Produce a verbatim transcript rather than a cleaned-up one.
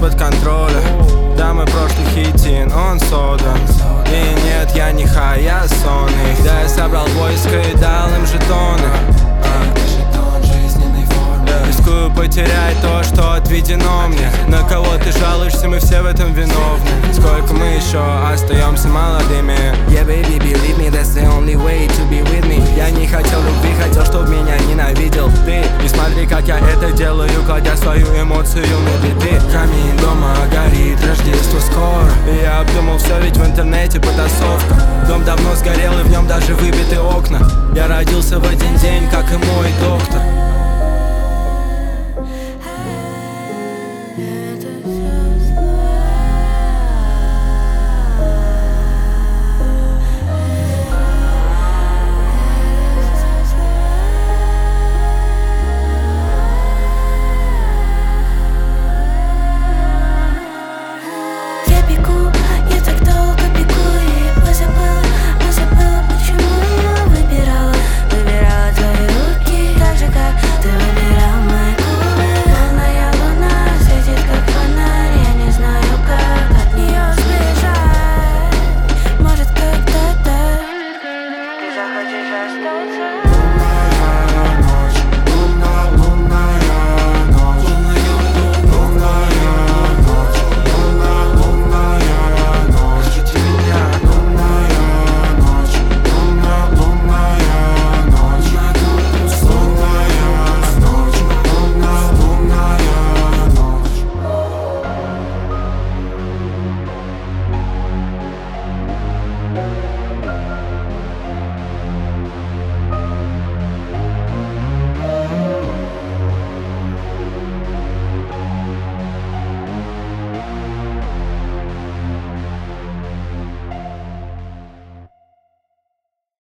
из-под контроля. Да, мой прошлый хитин, он содан. И нет, я не хай, я сонный. Да, я собрал войско и дал им жетоны. Рискую потерять то, что отведено мне. На кого ты жалуешься, мы все в этом виновны. Сколько мы еще остаемся молодыми. Yeah, baby, believe me, that's the only way to be with me. Я не хотел любви, хотел, чтоб меня ненавидел ты. И смотри, как я это делаю, кладя свою эмоцию на биты. Камин дома горит, Рождество скоро. И я обдумал все, ведь в интернете потасовка. Дом давно сгорел, и в нем даже выбиты окна. Я родился в один день, как и мой доктор.